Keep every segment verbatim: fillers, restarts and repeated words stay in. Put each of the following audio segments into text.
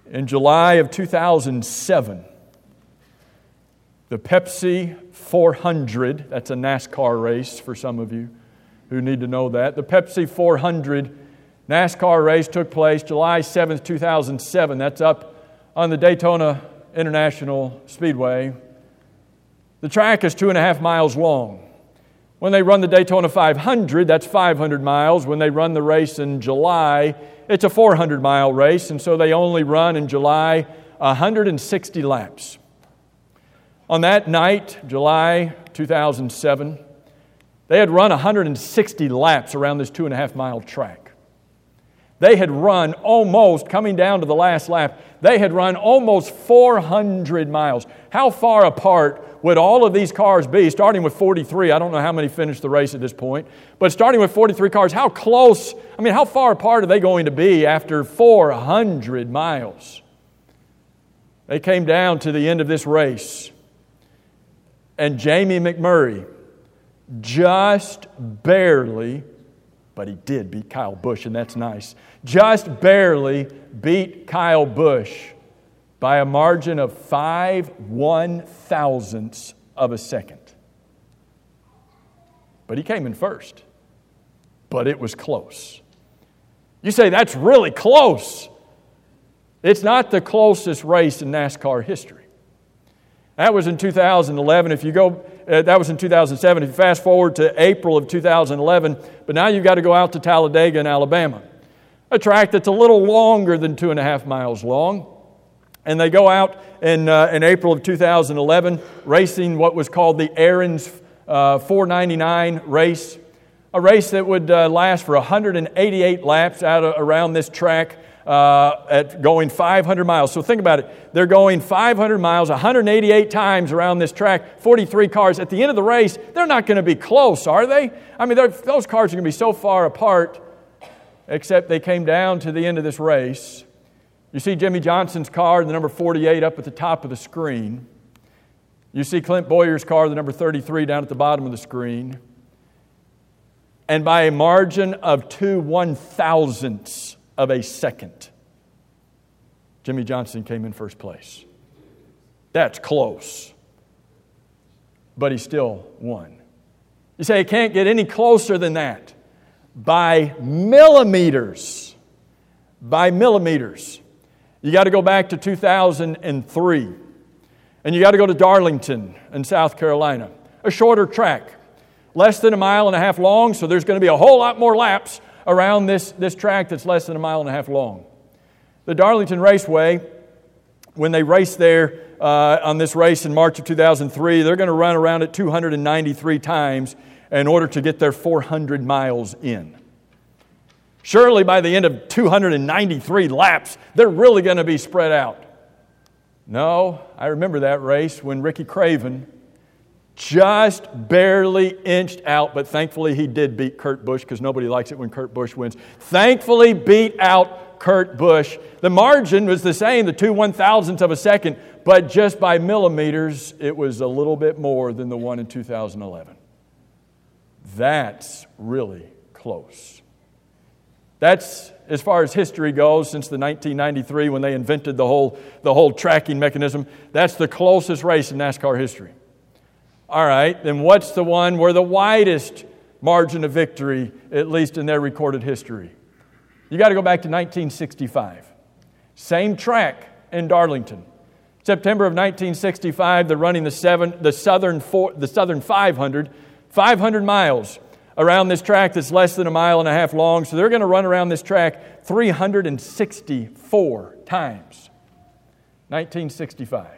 In July of two thousand seven, the Pepsi four hundred, that's a NASCAR race for some of you who need to know that. The Pepsi four hundred NASCAR race took place July seventh, two thousand seven. That's up on the Daytona International Speedway. The track is two and a half miles long. When they run the Daytona five hundred, that's five hundred miles. When they run the race in July, it's a four hundred mile race, and so they only run in July one hundred sixty laps. On that night, July two thousand seven, they had run one hundred sixty laps around this two and a half mile track. They had run almost, coming down to the last lap, they had run almost four hundred miles. How far apart would all of these cars be, starting with forty-three? I don't know how many finished the race at this point, but starting with forty-three cars, how close, I mean, how far apart are they going to be after four hundred miles? They came down to the end of this race, and Jamie McMurray just barely, but he did beat Kyle Busch, and that's nice, just barely beat Kyle Busch by a margin of five one-thousandths of a second. But he came in first. But it was close. You say, that's really close. It's not the closest race in NASCAR history. That was in two thousand eleven. If you go, uh, that was in two thousand seven. If you fast forward to April of two thousand eleven, but now you've got to go out to Talladega in Alabama, a track that's a little longer than two and a half miles long. And they go out in, uh, in April of two thousand eleven, racing what was called the Aaron's uh, four ninety-nine race, a race that would uh, last for one hundred eighty-eight laps out of, around this track uh, at going five hundred miles. So think about it. They're going five hundred miles, one hundred eighty-eight times around this track, forty-three cars. At the end of the race, they're not going to be close, are they? I mean, those cars are going to be so far apart, except they came down to the end of this race. You see Jimmy Johnson's car, the number forty-eight, up at the top of the screen. You see Clint Bowyer's car, the number thirty-three, down at the bottom of the screen. And by a margin of two one-thousandths of a second, Jimmy Johnson came in first place. That's close. But he still won. You say it can't get any closer than that. By millimeters. By millimeters. You got to go back to two thousand three. And you got to go to Darlington in South Carolina. A shorter track. Less than a mile and a half long, so there's going to be a whole lot more laps around this, this track that's less than a mile and a half long. The Darlington Raceway, when they race there uh, on this race in March of two thousand three, they're going to run around it two hundred ninety-three times in order to get their four hundred miles in. Surely by the end of two hundred ninety-three laps, they're really going to be spread out. No, I remember that race when Ricky Craven just barely inched out, but thankfully he did beat Kurt Busch because nobody likes it when Kurt Busch wins. Thankfully beat out Kurt Busch. The margin was the same, the two one-thousandths of a second, but just by millimeters, it was a little bit more than the one in two thousand eleven. That's really close. That's, as far as history goes, since the nineteen ninety-three when they invented the whole, the whole tracking mechanism, that's the closest race in NASCAR history. All right, then what's the one where the widest margin of victory, at least in their recorded history? You got to go back to nineteen sixty-five. Same track in Darlington. September of nineteen sixty-five, they're running the seven, the southern four, the southern five hundred, five hundred miles around this track that's less than a mile and a half long. So they're going to run around this track three hundred sixty-four times. nineteen sixty-five.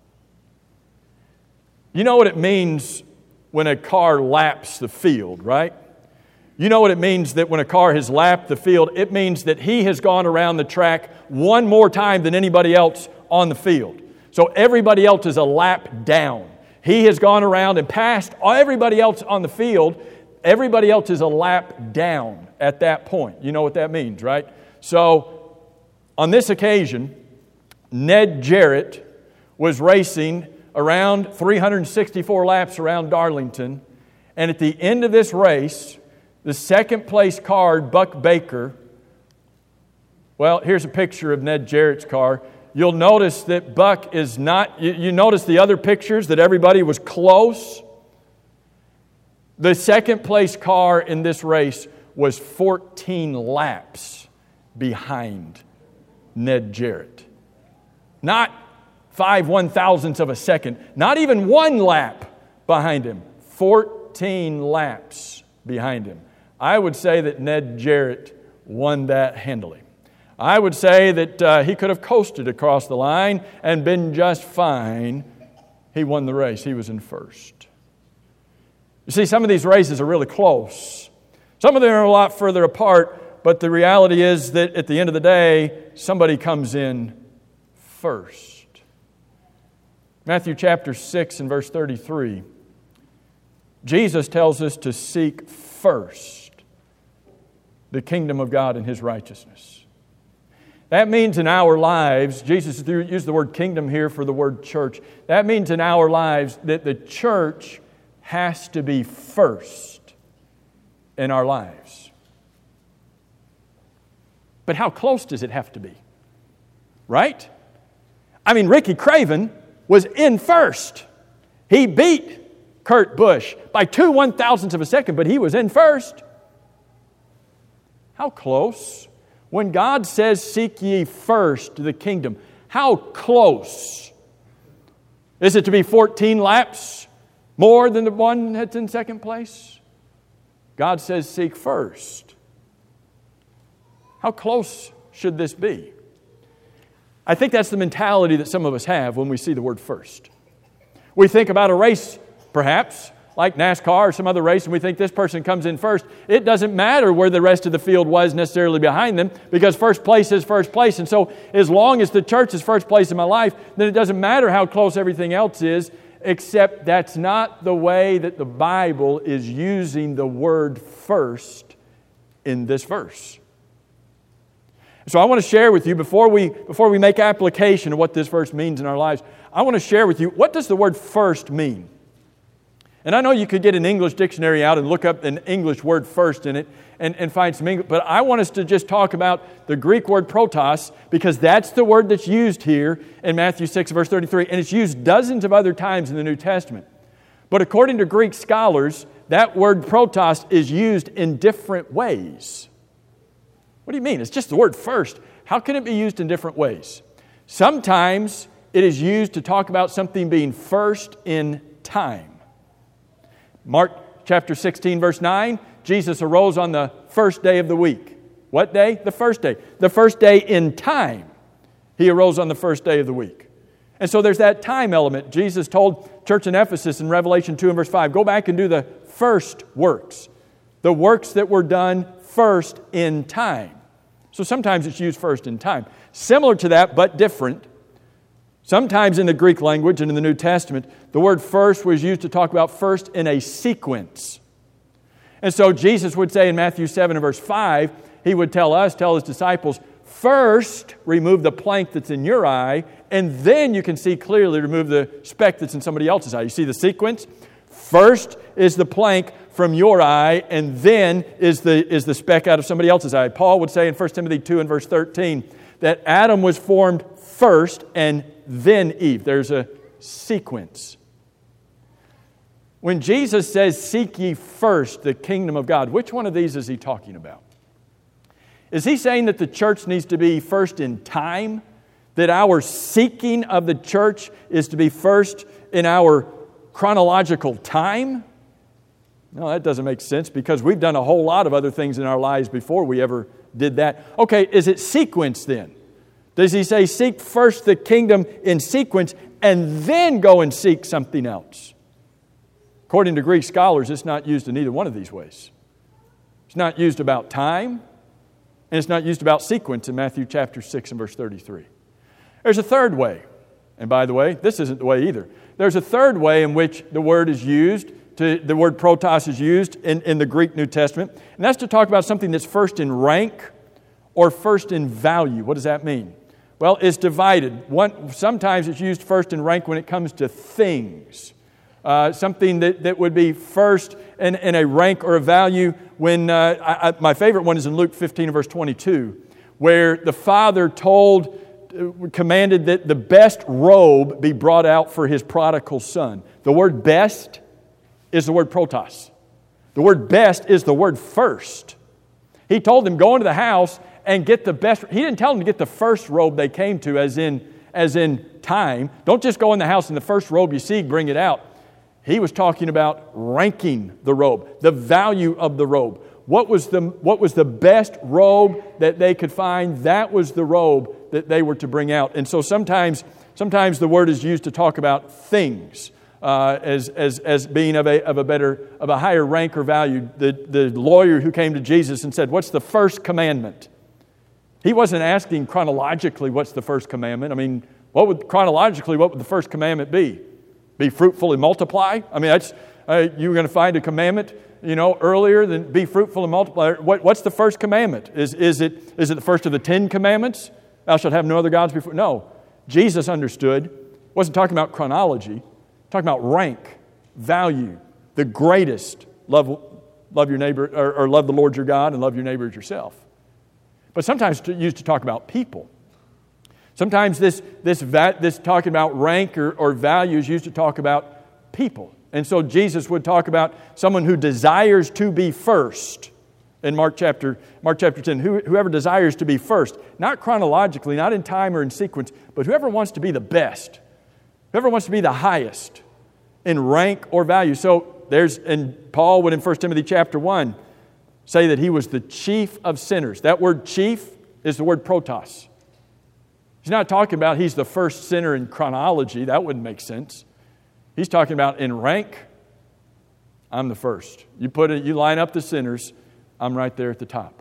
You know what it means when a car laps the field, right? You know what it means that when a car has lapped the field, it means that he has gone around the track one more time than anybody else on the field. So everybody else is a lap down. He has gone around and passed everybody else on the field. Everybody else is a lap down at that point. You know what that means, right? So on this occasion, Ned Jarrett was racing around three hundred sixty-four laps around Darlington. And at the end of this race, the second place car, Buck Baker, well, here's a picture of Ned Jarrett's car. you'll notice that Buck is not, you, you notice the other pictures that everybody was close. The second place car in this race was fourteen laps behind Ned Jarrett. Not five one-thousandths of a second, not even one lap behind him. fourteen laps behind him. I would say that Ned Jarrett won that handily. I would say that uh, he could have coasted across the line and been just fine. He won the race. He was in first. You see, some of these races are really close. Some of them are a lot further apart, but the reality is that at the end of the day, somebody comes in first. Matthew chapter six and verse thirty-three, Jesus tells us to seek first the kingdom of God and His righteousness. That means in our lives, Jesus used the word kingdom here for the word church. That means in our lives that the church has to be first in our lives. But how close does it have to be? Right? I mean, Ricky Craven was in first. He beat Kurt Busch by two one-thousandths of a second, but he was in first. How close? When God says, seek ye first the kingdom, how close? Is it to be fourteen laps more than the one that's in second place? God says, seek first. How close should this be? I think that's the mentality that some of us have when we see the word first. We think about a race, perhaps, like NASCAR or some other race, and we think this person comes in first. It doesn't matter where the rest of the field was necessarily behind them, because first place is first place. And so as long as the church is first place in my life, then it doesn't matter how close everything else is, except that's not the way that the Bible is using the word first in this verse. So I want to share with you, before we, before we make application of what this verse means in our lives, I want to share with you, what does the word first mean? And I know you could get an English dictionary out and look up an English word first in it and, and find some English, but I want us to just talk about the Greek word protos, because that's the word that's used here in Matthew six, verse thirty-three, and it's used dozens of other times in the New Testament. But according to Greek scholars, that word protos is used in different ways. What do you mean? It's just the word first. How can it be used in different ways? Sometimes it is used to talk about something being first in time. Mark chapter sixteen, verse nine, Jesus arose on the first day of the week. What day? The first day. The first day in time. He arose on the first day of the week. And so there's that time element. Jesus told church in Ephesus in Revelation two and verse five, go back and do the first works. The works that were done first in time. So sometimes it's used first in time. Similar to that, but different. Sometimes in the Greek language and in the New Testament, the word first was used to talk about first in a sequence. And so Jesus would say in Matthew seven and verse five, He would tell us, tell His disciples, first remove the plank that's in your eye, and then you can see clearly remove the speck that's in somebody else's eye. You see the sequence? First is the plank from your eye, and then is the, is the speck out of somebody else's eye. Paul would say in First Timothy two and verse thirteen that Adam was formed first and then Eve. There's a sequence. When Jesus says, seek ye first the kingdom of God, which one of these is He talking about? Is He saying that the church needs to be first in time? That our seeking of the church is to be first in our chronological time? No, that doesn't make sense, because we've done a whole lot of other things in our lives before we ever did that. Okay, is it sequence then? Does He say seek first the kingdom in sequence and then go and seek something else? According to Greek scholars, it's not used in either one of these ways. It's not used about time, and it's not used about sequence in Matthew chapter six and verse thirty-three. There's a third way. And by the way, this isn't the way either. There's a third way in which the word is used, to, the word protos is used in, in the Greek New Testament, and that's to talk about something that's first in rank or first in value. What does that mean? Well, it's divided. One, sometimes it's used first in rank when it comes to things. Uh, something that, that would be first in, in a rank or a value when, uh, I, I, my favorite one is in Luke fifteen verse twenty-two, where the Father told commanded that the best robe be brought out for his prodigal son. The word best is the word protos. The word best is the word first. He told them, go into the house and get the best. He didn't tell them to get the first robe they came to, as in, as in time. Don't just go in the house and the first robe you see, bring it out. He was talking about ranking the robe, the value of the robe. What was the, what was the best robe that they could find? That was the robe that they were to bring out. And so sometimes, sometimes the word is used to talk about things uh, as, as, as being of a, of a better, of a higher rank or value. The, the lawyer who came to Jesus and said, what's the first commandment? He wasn't asking chronologically what's the first commandment. I mean, what would chronologically, what would the first commandment be? Be fruitful and multiply? I mean, that's uh, you were going to find a commandment, you know, earlier than be fruitful and multiply. What, what's the first commandment? Is, is, it, is it the first of the Ten Commandments? Thou shalt have no other gods before. No. Jesus understood, wasn't talking about chronology, talking about rank, value, the greatest. Love, love your neighbor, or, or love the Lord your God and love your neighbor as yourself. But sometimes it's used to talk about people. Sometimes this, this, this talking about rank or, or value is used to talk about people. And so Jesus would talk about someone who desires to be first in Mark chapter, Mark chapter ten. Who, whoever desires to be first, not chronologically, not in time or in sequence, but whoever wants to be the best, whoever wants to be the highest in rank or value. So there's, and Paul would in First Timothy chapter one say that he was the chief of sinners. That word chief is the word protos. He's not talking about he's the first sinner in chronology. That wouldn't make sense. He's talking about in rank, I'm the first. You put it, you line up the sinners, I'm right there at the top.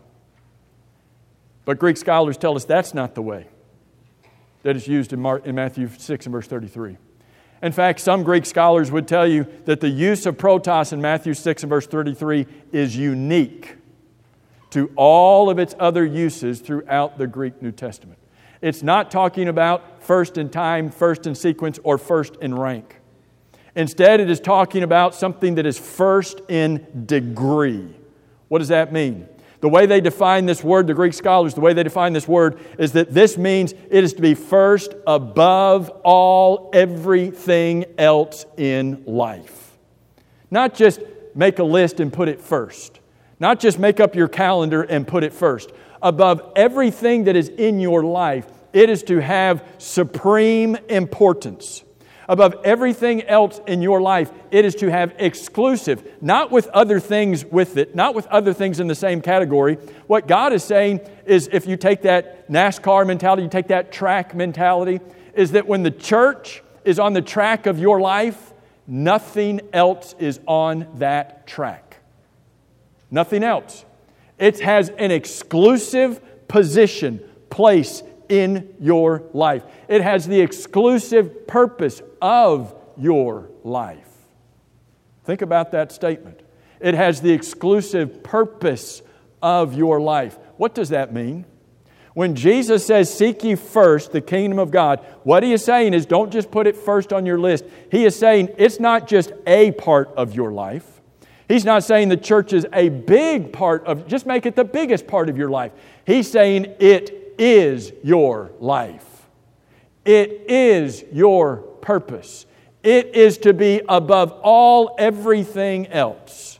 But Greek scholars tell us that's not the way that is used in, Mark, in Matthew six and verse thirty-three. In fact, some Greek scholars would tell you that the use of protos in Matthew six and verse thirty-three is unique to all of its other uses throughout the Greek New Testament. It's not talking about first in time, first in sequence, or first in rank. Instead, it is talking about something that is first in degree. What does that mean? The way they define this word, the Greek scholars, the way they define this word is that this means it is to be first above all everything else in life. Not just make a list and put it first. Not just make up your calendar and put it first. Above everything that is in your life, it is to have supreme importance. Above everything else in your life, it is to have exclusive, not with other things with it, not with other things in the same category. What God is saying is, if you take that NASCAR mentality, you take that track mentality, is that when the church is on the track of your life, nothing else is on that track. Nothing else. It has an exclusive position, place in your life. It has the exclusive purpose of your life. Think about that statement. It has the exclusive purpose of your life. What does that mean? When Jesus says, seek ye first the kingdom of God, what He is saying is don't just put it first on your list. He is saying it's not just a part of your life. He's not saying the church is a big part of, just make it the biggest part of your life. He's saying it is your life. It is your purpose. It is to be above all everything else.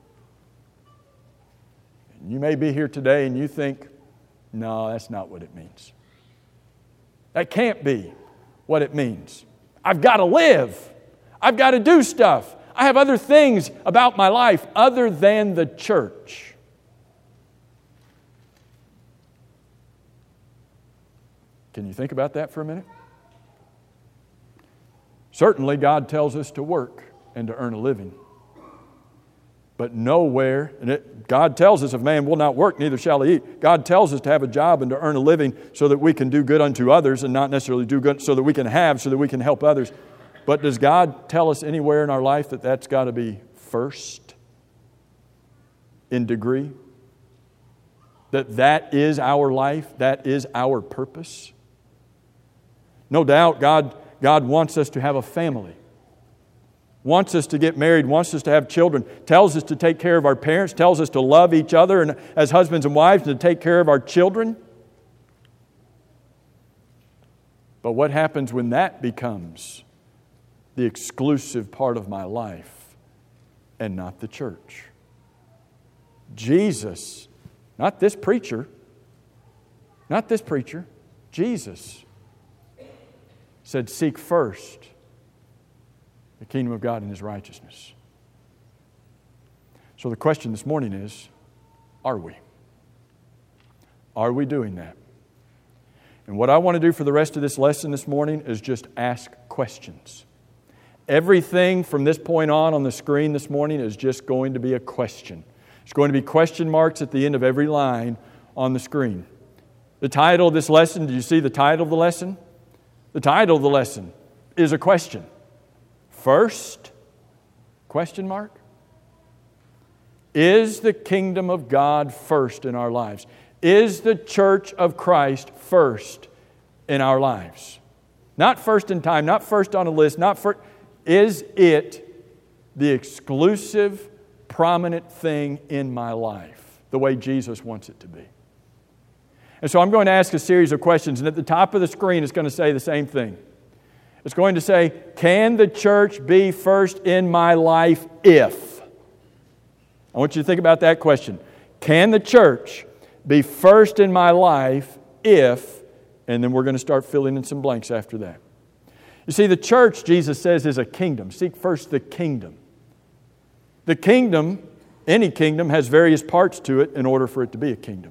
You may be here today and you think, no, that's not what it means. That can't be what it means. I've got to live. I've got to do stuff. I have other things about my life other than the church. Can you think about that for a minute? Certainly, God tells us to work and to earn a living. But nowhere, and it, God tells us if man will not work, neither shall he eat. God tells us to have a job and to earn a living so that we can do good unto others and not necessarily do good so that we can have, so that we can help others. But does God tell us anywhere in our life that that's got to be first in degree? That that is our life? That is our purpose? No doubt God, God wants us to have a family. Wants us to get married, wants us to have children, tells us to take care of our parents, tells us to love each other and as husbands and wives to take care of our children. But what happens when that becomes the exclusive part of my life and not the church? Jesus, not this preacher, not this preacher, Jesus said, seek first the kingdom of God and His righteousness. So the question this morning is, are we? Are we doing that? And what I want to do for the rest of this lesson this morning is just ask questions. Everything from this point on on the screen this morning is just going to be a question. There's going to be question marks at the end of every line on the screen. The title of this lesson, do you see the title of the lesson? The title of the lesson is a question. First, question mark? Is the kingdom of God first in our lives? Is the church of Christ first in our lives? Not first in time, not first on a list, not first. Is it the exclusive, prominent thing in my life, the way Jesus wants it to be? And so I'm going to ask a series of questions, and at the top of the screen it's going to say the same thing. It's going to say, can the church be first in my life if? I want you to think about that question. Can the church be first in my life if, and then we're going to start filling in some blanks after that. You see, the church, Jesus says, is a kingdom. Seek first the kingdom. The kingdom, any kingdom, has various parts to it in order for it to be a kingdom.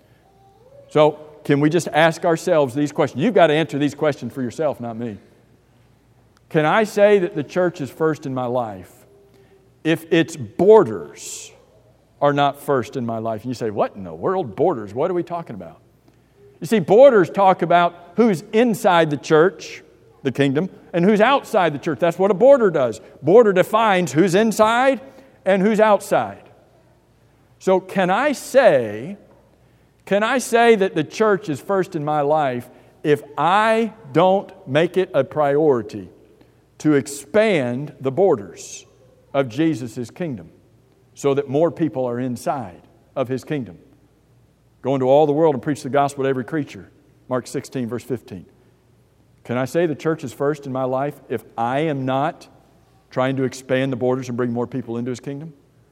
So, can we just ask ourselves these questions? You've got to answer these questions for yourself, not me. Can I say that the church is first in my life if its borders are not first in my life? And you say, what in the world? Borders? What are we talking about? You see, borders talk about who's inside the church, the kingdom, and who's outside the church. That's what a border does. Border defines who's inside and who's outside. So can I say, can I say that the church is first in my life if I don't make it a priority to expand the borders of Jesus' kingdom so that more people are inside of His kingdom? Go into all the world and preach the gospel to every creature. Mark sixteen, verse fifteen. Can I say the church is first in my life if I am not trying to expand the borders and bring more people into His kingdom?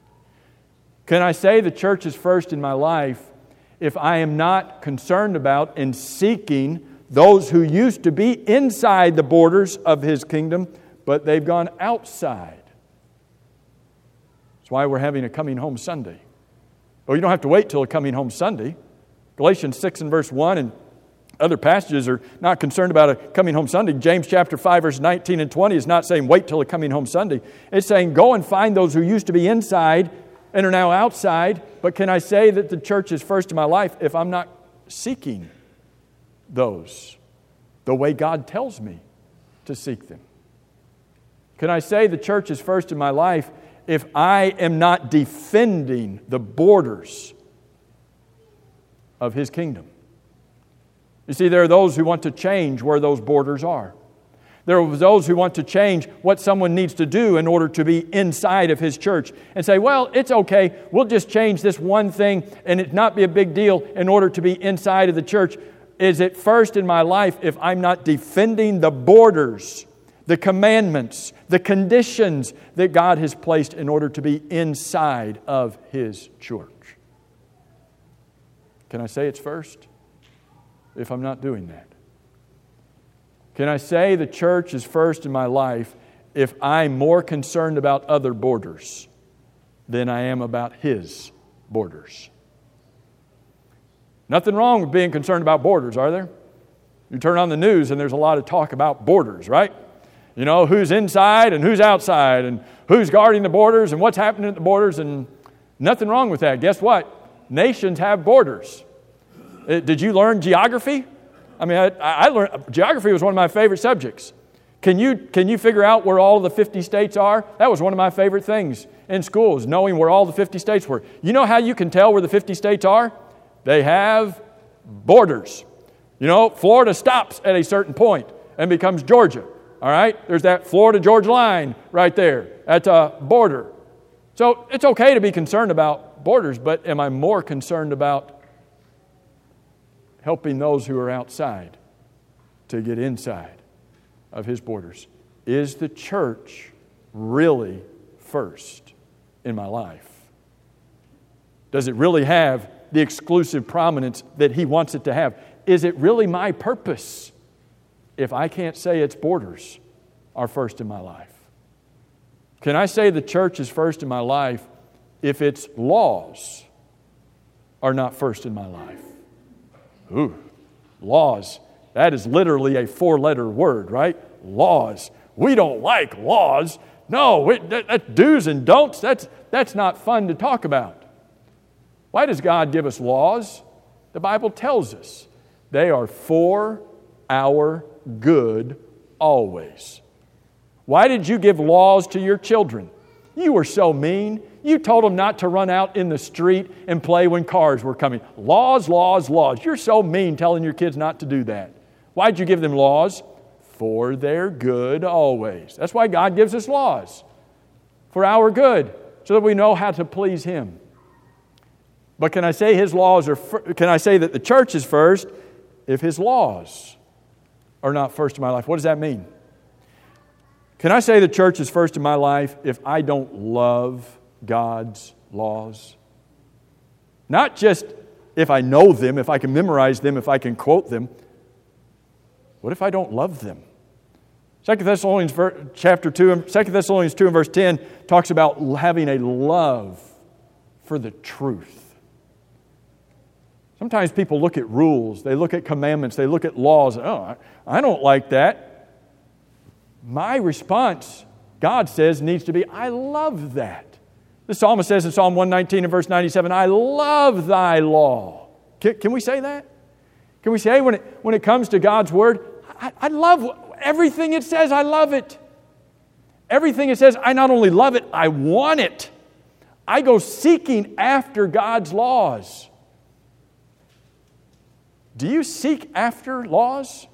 Can I say the church is first in my life if I am not concerned about and seeking those who used to be inside the borders of His kingdom, but they've gone outside? That's why we're having a Coming Home Sunday. Well, you don't have to wait till a Coming Home Sunday. Galatians six and verse one and other passages are not concerned about a Coming Home Sunday. James chapter five, verse nineteen and twenty is not saying wait till a Coming Home Sunday. It's saying go and find those who used to be inside and are now outside. But can I say that the church is first in my life if I'm not seeking those the way God tells me to seek them? Can I say the church is first in my life if I am not defending the borders of His kingdom? You see, there are those who want to change where those borders are. There are those who want to change what someone needs to do in order to be inside of His church and say, well, it's okay, we'll just change this one thing and it not be a big deal in order to be inside of the church. Is it first in my life if I'm not defending the borders, the commandments, the conditions that God has placed in order to be inside of His church? Can I say it's first if I'm not doing that? Can I say the church is first in my life if I'm more concerned about other borders than I am about His borders? Nothing wrong with being concerned about borders, are there? You turn on the news and there's a lot of talk about borders, right? You know, who's inside and who's outside and who's guarding the borders and what's happening at the borders, and nothing wrong with that. Guess what? Nations have borders. Did you learn geography? I mean, I, I learned, geography was one of my favorite subjects. Can you, can you figure out where all the fifty states are? That was one of my favorite things in school, is knowing where all the fifty states were. You know how you can tell where the fifty states are? They have borders. You know, Florida stops at a certain point and becomes Georgia. All right? There's that Florida-Georgia line right there. That's a border. So it's okay to be concerned about borders, but am I more concerned about helping those who are outside to get inside of His borders. Is the church really first in my life? Does it really have the exclusive prominence that He wants it to have? Is it really my purpose if I can't say its borders are first in my life? Can I say the church is first in my life if its laws are not first in my life? Ooh, laws. That is literally a four-letter word, right? Laws. We don't like laws. No, it, that, that's do's and don'ts. That's, that's not fun to talk about. Why does God give us laws? The Bible tells us they are for our good always. Why did you give laws to your children? You were so mean. You told them not to run out in the street and play when cars were coming. Laws, laws, laws. You're so mean telling your kids not to do that. Why did you give them laws? For their good always. That's why God gives us laws. For our good. So that we know how to please Him. But can I say His laws are, can I say that the church is first if His laws are not first in my life? What does that mean? Can I say the church is first in my life if I don't love God's laws? Not just if I know them, if I can memorize them, if I can quote them. What if I don't love them? Second Thessalonians chapter two, Second Thessalonians two and verse ten talks about having a love for the truth. Sometimes people look at rules, they look at commandments, they look at laws. Oh, I don't like that. My response, God says, needs to be, I love that. The psalmist says in Psalm one nineteen and verse ninety-seven, I love thy law. Can, can we say that? Can we say, hey, when it, when it comes to God's Word, I, I love everything it says, I love it. Everything it says, I not only love it, I want it. I go seeking after God's laws. Do you seek after laws?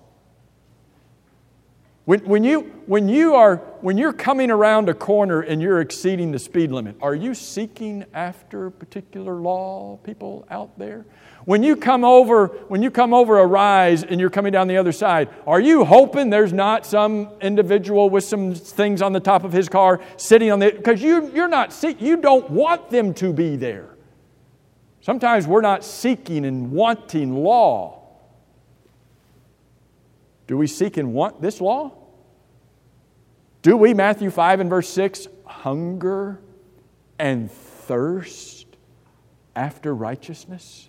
When, when, you, when, you are, when you're coming around a corner and you're exceeding the speed limit, are you seeking after a particular law, people out there? When you come over, when you come over a rise and you're coming down the other side, are you hoping there's not some individual with some things on the top of his car sitting on the, because you, you're not seek, you don't want them to be there. Sometimes we're not seeking and wanting law. Do we seek and want this law? Do we, Matthew five and verse six, hunger and thirst after righteousness?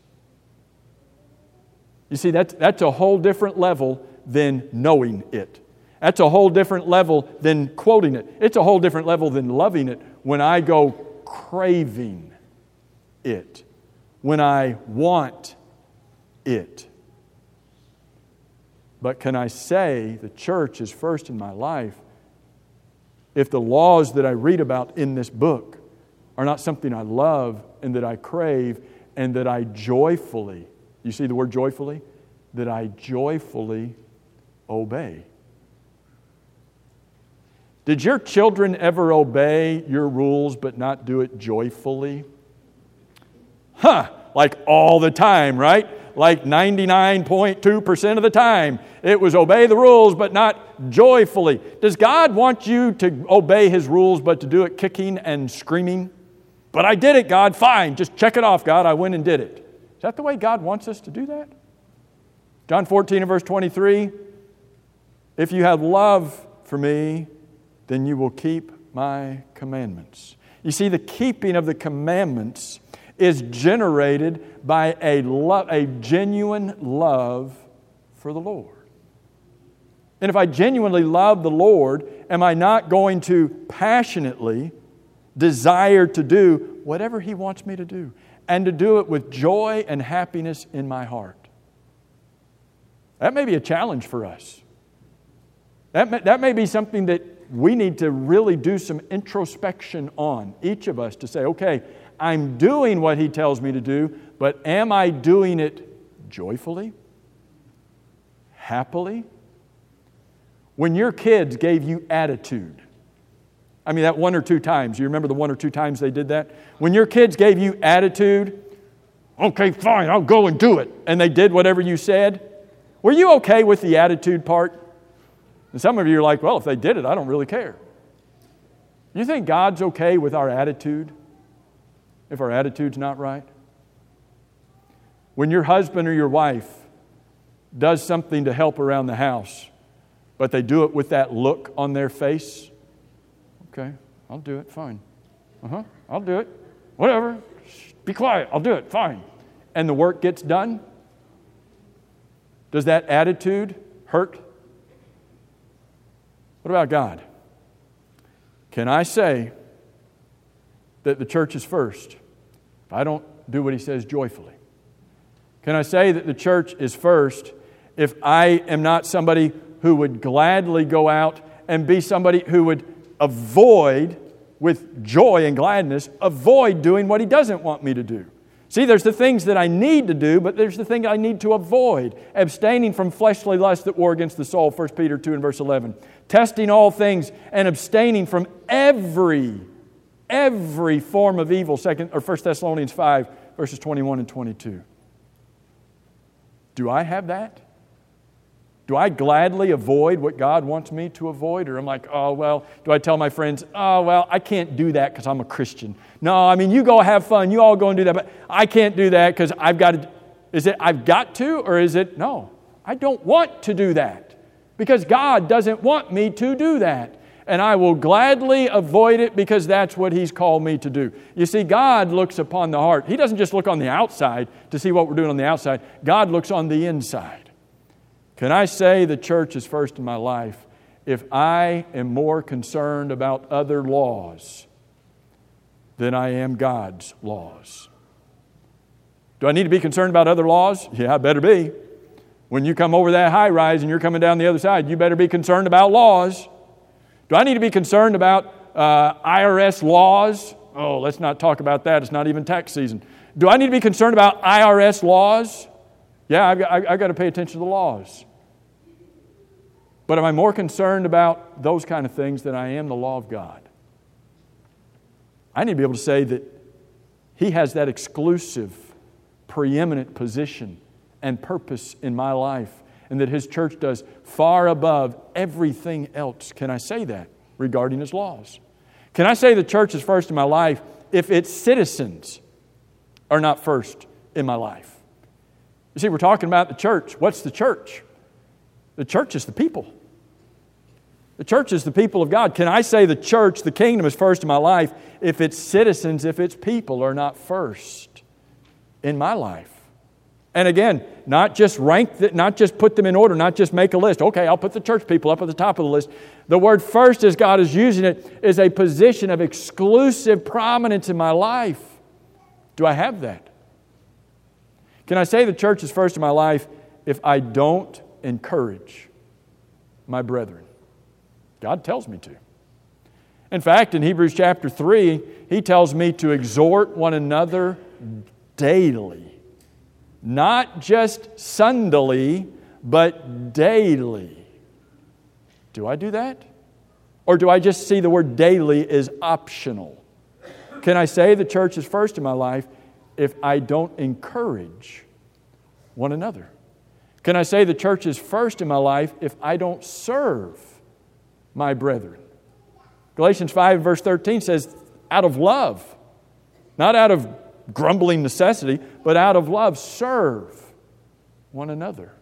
You see, that's, that's a whole different level than knowing it. That's a whole different level than quoting it. It's a whole different level than loving it when I go craving it. When I want it. But can I say the church is first in my life if the laws that I read about in this book are not something I love and that I crave and that I joyfully, you see the word joyfully? That I joyfully obey. Did your children ever obey your rules but not do it joyfully? Huh, like all the time, right? Like ninety-nine point two percent of the time. It was obey the rules, but not joyfully. Does God want you to obey His rules, but to do it kicking and screaming? But I did it, God. Fine. Just check it off, God. I went and did it. Is that the way God wants us to do that? John fourteen and verse twenty-three. If you have love for me, then you will keep my commandments. You see, the keeping of the commandments is generated by a love, a genuine love for the Lord. And if I genuinely love the Lord, am I not going to passionately desire to do whatever He wants me to do, and to do it with joy and happiness in my heart? That may be a challenge for us. That may, that may be something that we need to really do some introspection on, each of us, to say, okay, I'm doing what He tells me to do, but am I doing it joyfully? Happily? When your kids gave you attitude, I mean that one or two times, you remember the one or two times they did that? When your kids gave you attitude, okay, fine, I'll go and do it, and they did whatever you said, Were you okay with the attitude part? And some of you are like, well, if they did it, I don't really care. You think God's okay with our attitude if our attitude's not right? When your husband or your wife does something to help around the house, but they do it with that look on their face, okay, I'll do it, fine. Uh-huh, I'll do it. Whatever. Be quiet, I'll do it, fine. And the work gets done? Does that attitude hurt? What about God? Can I say that the church is first if I don't do what He says joyfully? Can I say that the church is first if I am not somebody who would gladly go out and be somebody who would avoid, with joy and gladness, avoid doing what He doesn't want me to do? See, there's the things that I need to do, but there's the thing I need to avoid. Abstaining from fleshly lusts that war against the soul, First Peter two and verse eleven. Testing all things and abstaining from every, every form of evil, Second or First Thessalonians five, verses twenty-one and twenty-two. Do I have that? Do I gladly avoid what God wants me to avoid? Or I'm like, oh, well, do I tell my friends, oh, well, I can't do that because I'm a Christian. No, I mean, you go have fun. You all go and do that. But I can't do that because I've got to. Is it I've got to, or is it, no, I don't want to do that because God doesn't want me to do that. And I will gladly avoid it because that's what He's called me to do. You see, God looks upon the heart. He doesn't just look on the outside to see what we're doing on the outside. God looks on the inside. Can I say the church is first in my life if I am more concerned about other laws than I am God's laws? Do I need to be concerned about other laws? Yeah, I better be. When you come over that high rise and you're coming down the other side, you better be concerned about laws. Do I need to be concerned about uh, I R S laws? Oh, let's not talk about that. It's not even tax season. Do I need to be concerned about I R S laws? Yeah, I've got, I've got to pay attention to the laws. But am I more concerned about those kind of things than I am the law of God? I need to be able to say that He has that exclusive, preeminent position and purpose in my life, and that His church does far above everything else. Can I say that regarding His laws? Can I say the church is first in my life if its citizens are not first in my life? You see, we're talking about the church. What's the church? The church is the people. The church is the people of God. Can I say the church, the kingdom, is first in my life if its citizens, if its people are not first in my life? And again, not just rank, the, not just put them in order, not just make a list. Okay, I'll put the church people up at the top of the list. The word first, as God is using it, is a position of exclusive prominence in my life. Do I have that? Can I say the church is first in my life if I don't encourage my brethren? God tells me to. In fact, in Hebrews chapter three, He tells me to exhort one another daily. Not just Sundayly, but daily. Do I do that? Or do I just see the word daily as optional? Can I say the church is first in my life if I don't encourage one another? Can I say the church is first in my life if I don't serve my brethren? Galatians five verse thirteen says, out of love, not out of grumbling necessity, but out of love, serve one another.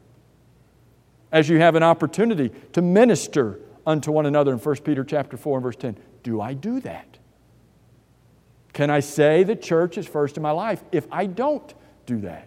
As you have an opportunity to minister unto one another in First Peter chapter four and verse ten. Do I do that? Can I say the church is first in my life if I don't do that?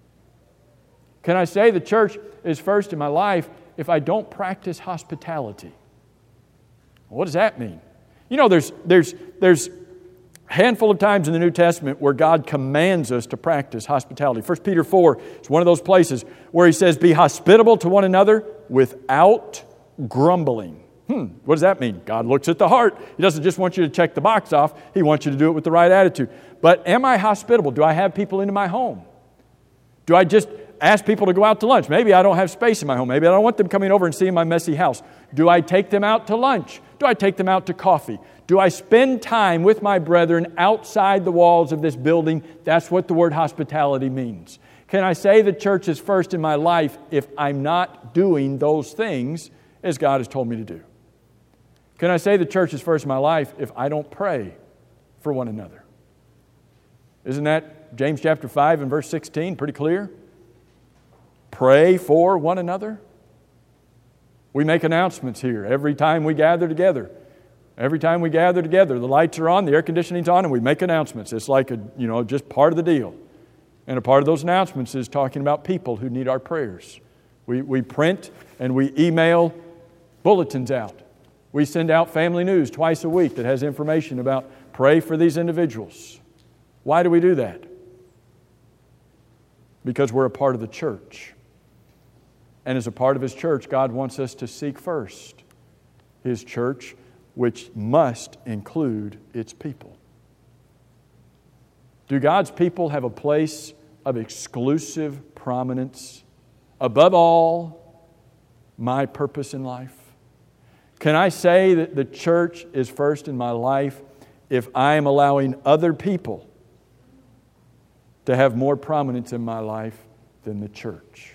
Can I say the church is first in my life if I don't practice hospitality? What does that mean? You know, there's there's there's a handful of times in the New Testament where God commands us to practice hospitality. First Peter four is one of those places where He says, be hospitable to one another without grumbling. Hmm, what does that mean? God looks at the heart. He doesn't just want you to check the box off. He wants you to do it with the right attitude. But am I hospitable? Do I have people into my home? Do I just ask people to go out to lunch? Maybe I don't have space in my home. Maybe I don't want them coming over and seeing my messy house. Do I take them out to lunch? Do I take them out to coffee? Do I spend time with my brethren outside the walls of this building? That's what the word hospitality means. Can I say the church is first in my life if I'm not doing those things as God has told me to do? Can I say the church is first in my life if I don't pray for one another? Isn't that James chapter five and verse sixteen pretty clear? Pray for one another. We make announcements here every time we gather together. Every time we gather together, the lights are on, the air conditioning's on, and we make announcements. It's like a, you know, just part of the deal. And a part of those announcements is talking about people who need our prayers. We, we print and we email bulletins out. We send out family news twice a week that has information about pray for these individuals. Why do we do that? Because we're a part of the church. And as a part of His church, God wants us to seek first His church, which must include its people. Do God's people have a place of exclusive prominence above all my purpose in life? Can I say that the church is first in my life if I am allowing other people to have more prominence in my life than the church?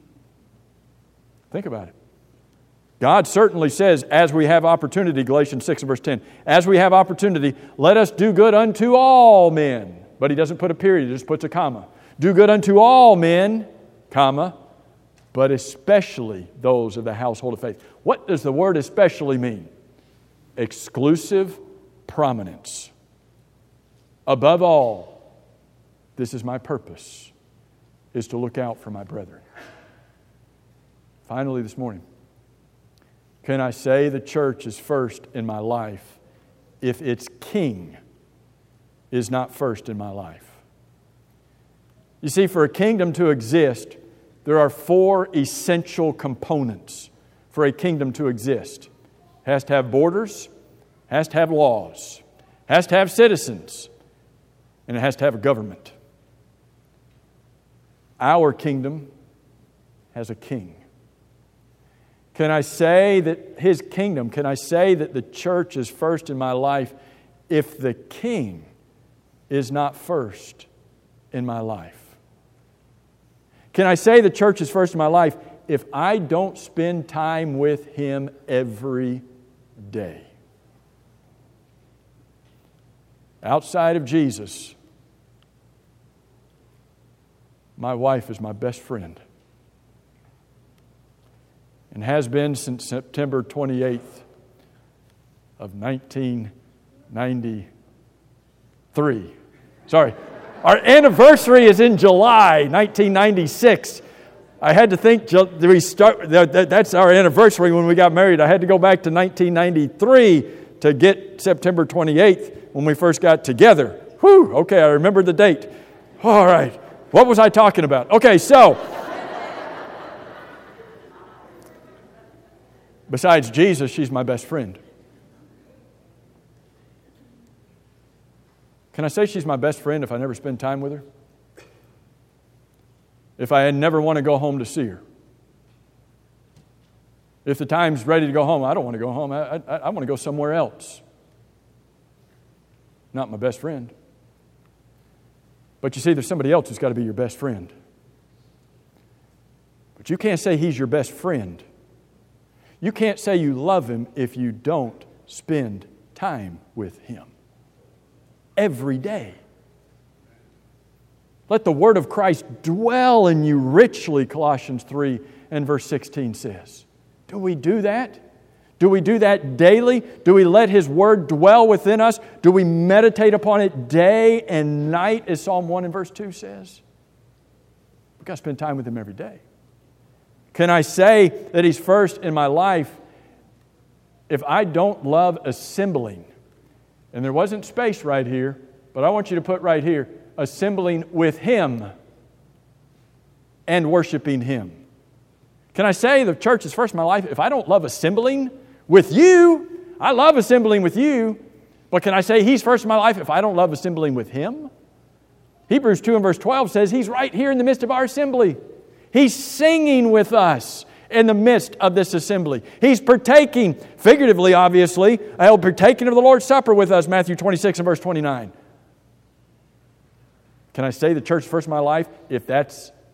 Think about it. God certainly says, as we have opportunity, Galatians six and verse ten, as we have opportunity, let us do good unto all men. But He doesn't put a period, He just puts a comma. Do good unto all men, comma, but especially those of the household of faith. What does the word especially mean? Exclusive prominence. Above all, this is my purpose, is to look out for my brethren. Finally this morning, can I say the church is first in my life if its king is not first in my life? You see, for a kingdom to exist, there are four essential components for a kingdom to exist. It has to have borders, has to have laws, has to have citizens, and it has to have a government. Our kingdom has a king. Can I say that His kingdom, can I say that the church is first in my life if the king is not first in my life? Can I say the church is first in my life if I don't spend time with Him every day? Outside of Jesus, my wife is my best friend. And has been since September twenty-eighth of nineteen ninety-three. Sorry. Our anniversary is in July nineteen ninety-six. I had to think, we start, that's our anniversary when we got married. I had to go back to nineteen ninety-three to get September twenty-eighth when we first got together. Whew, okay, I remember the date. All right, what was I talking about? Okay, so... Besides Jesus, she's my best friend. Can I say she's my best friend if I never spend time with her? If I never want to go home to see her? If the time's ready to go home, I don't want to go home. I, I, I want to go somewhere else. Not my best friend. But you see, there's somebody else who's got to be your best friend. But you can't say he's your best friend. You can't say you love Him if you don't spend time with Him every day. Let the word of Christ dwell in you richly, Colossians three and verse sixteen says. Do we do that? Do we do that daily? Do we let His word dwell within us? Do we meditate upon it day and night, as Psalm one and verse two says? We've got to spend time with Him every day. Can I say that He's first in my life if I don't love assembling? And there wasn't space right here, but I want you to put right here, assembling with Him and worshiping Him. Can I say the church is first in my life if I don't love assembling with you? I love assembling with you, but can I say He's first in my life if I don't love assembling with Him? Hebrews two and verse twelve says He's right here in the midst of our assembly. He's singing with us in the midst of this assembly. He's partaking, figuratively obviously, He'll partaking of the Lord's Supper with us, Matthew twenty-six and verse twenty-nine. Can I say the church is first in my life if that's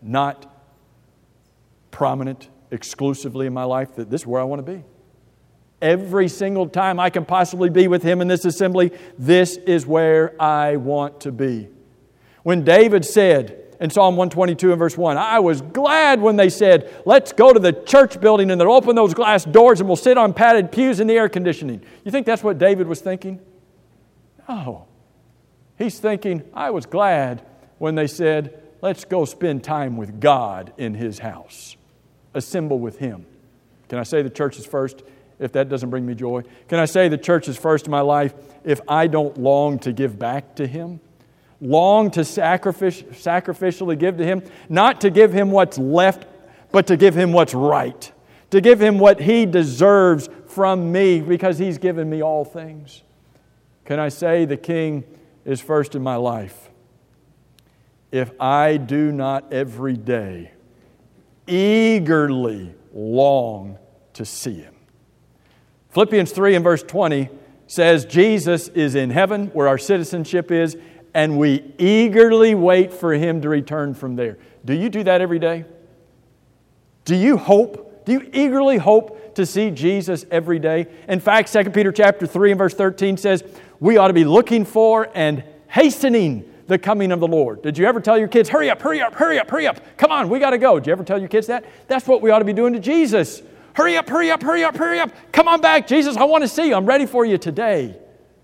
not prominent exclusively in my life, that this is where I want to be. Every single time I can possibly be with Him in this assembly, this is where I want to be. When David said in Psalm one twenty-two and verse one, I was glad when they said, let's go to the church building and they'll open those glass doors and we'll sit on padded pews in the air conditioning. You think that's what David was thinking? No. He's thinking, I was glad when they said, let's go spend time with God in His house. Assemble with Him. Can I say the church is first if that doesn't bring me joy? Can I say the church is first in my life if I don't long to give back to Him? Long to sacrifice, sacrificially give to Him? Not to give Him what's left, but to give Him what's right. To give Him what He deserves from me because He's given me all things. Can I say the King is first in my life if I do not every day eagerly long to see Him? Philippians three and verse twenty says Jesus is in heaven where our citizenship is, and we eagerly wait for Him to return from there. Do you do that every day? Do you hope? Do you eagerly hope to see Jesus every day? In fact, Second Peter chapter three and verse thirteen says we ought to be looking for and hastening the coming of the Lord. Did you ever tell your kids, hurry up, hurry up, hurry up, hurry up. Come on, we got to go. Did you ever tell your kids that? That's what we ought to be doing to Jesus. Hurry up, hurry up, hurry up, hurry up. Come on back, Jesus, I want to see you. I'm ready for you today.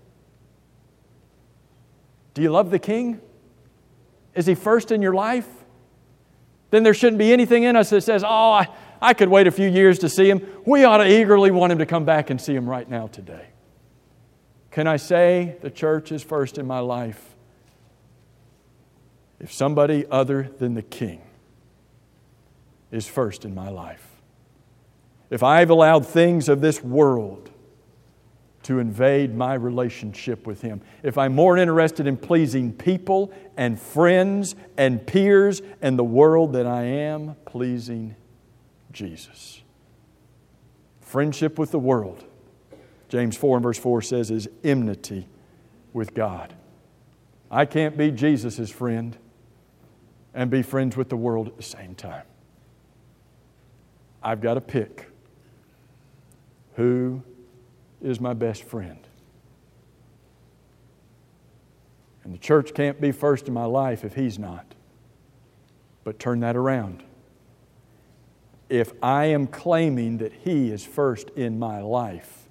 Do you love the King? Is He first in your life? Then there shouldn't be anything in us that says, oh, I, I could wait a few years to see Him. We ought to eagerly want Him to come back and see Him right now today. Can I say the church is first in my life if somebody other than the King is first in my life? If I've allowed things of this world to invade my relationship with Him, if I'm more interested in pleasing people and friends and peers and the world than I am pleasing Jesus. Friendship with the world, James four and verse four says, is enmity with God. I can't be Jesus' friend and be friends with the world at the same time. I've got to pick who is my best friend. And the church can't be first in my life if He's not. But turn that around. If I am claiming that He is first in my life,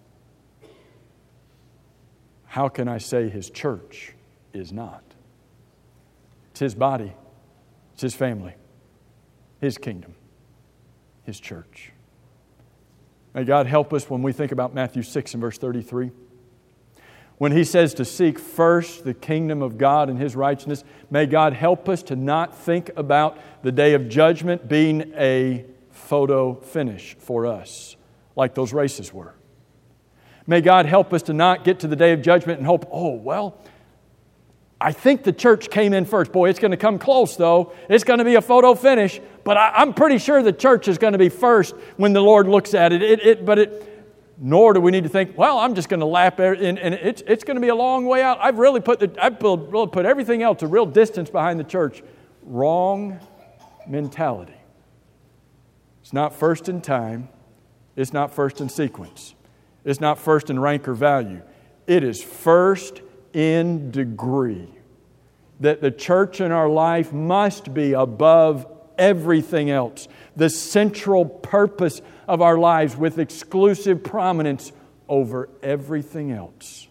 how can I say His church is not? It's His body. It's His family. His kingdom. His church. May God help us when we think about Matthew six and verse thirty-three. When He says to seek first the kingdom of God and His righteousness, may God help us to not think about the day of judgment being a photo finish for us, like those races were. May God help us to not get to the day of judgment and hope, oh, well, I think the church came in first. Boy, it's going to come close, though. It's going to be a photo finish. But I, I'm pretty sure the church is going to be first when the Lord looks at it. It, it but it, nor do we need to think, well, I'm just going to lap it, and, and it's, it's going to be a long way out. I've really put the, I've really put everything else a real distance behind the church. Wrong mentality. It's not first in time. It's not first in sequence. It's not first in rank or value. It is first in degree. That the church in our life must be above everything else. The central purpose of our lives with exclusive prominence over everything else.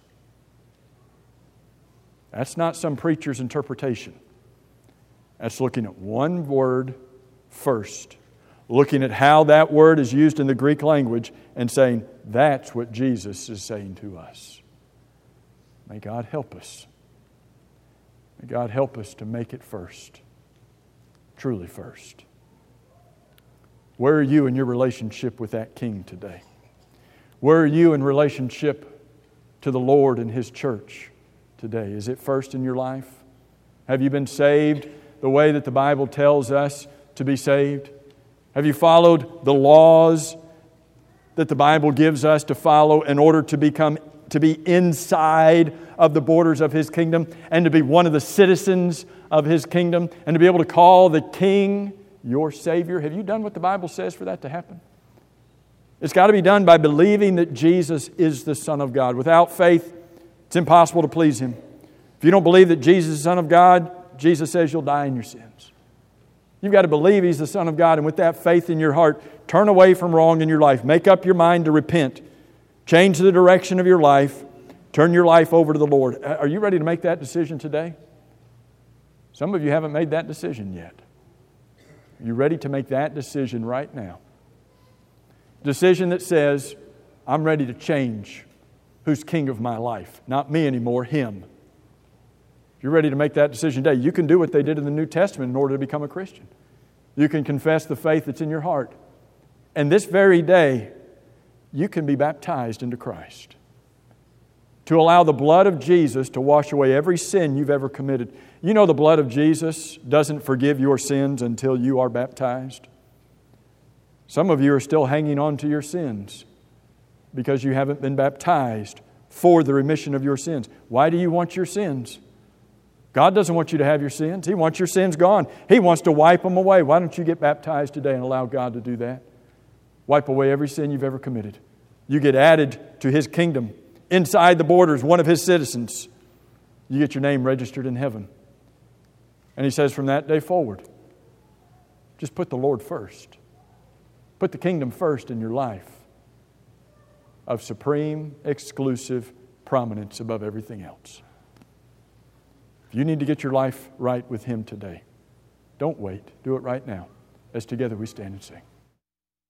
That's not some preacher's interpretation. That's looking at one word first. Looking at how that word is used in the Greek language and saying, that's what Jesus is saying to us. May God help us. May God help us to make it first. Truly first. Where are you in your relationship with that King today? Where are you in relationship to the Lord and His church today? Is it first in your life? Have you been saved the way that the Bible tells us to be saved? Have you followed the laws that the Bible gives us to follow in order to become to be inside of the borders of His kingdom and to be one of the citizens of His kingdom and to be able to call the King your Savior? Have you done what the Bible says for that to happen? It's got to be done by believing that Jesus is the Son of God. Without faith, it's impossible to please Him. If you don't believe that Jesus is the Son of God, Jesus says you'll die in your sins. You've got to believe He's the Son of God, and with that faith in your heart, turn away from wrong in your life. Make up your mind to repent. Change the direction of your life. Turn your life over to the Lord. Are you ready to make that decision today? Some of you haven't made that decision yet. Are you ready to make that decision right now? Decision that says, I'm ready to change who's king of my life. Not me anymore, Him. If you're ready to make that decision today, you can do what they did in the New Testament in order to become a Christian. You can confess the faith that's in your heart. And this very day, you can be baptized into Christ. To allow the blood of Jesus to wash away every sin you've ever committed. You know the blood of Jesus doesn't forgive your sins until you are baptized. Some of you are still hanging on to your sins because you haven't been baptized for the remission of your sins. Why do you want your sins? God doesn't want you to have your sins. He wants your sins gone. He wants to wipe them away. Why don't you get baptized today and allow God to do that? Wipe away every sin you've ever committed. You get added to His kingdom. Inside the borders, one of His citizens. You get your name registered in heaven. And He says from that day forward, just put the Lord first. Put the kingdom first in your life of supreme, exclusive prominence above everything else. If you need to get your life right with Him today, don't wait. Do it right now as together we stand and sing.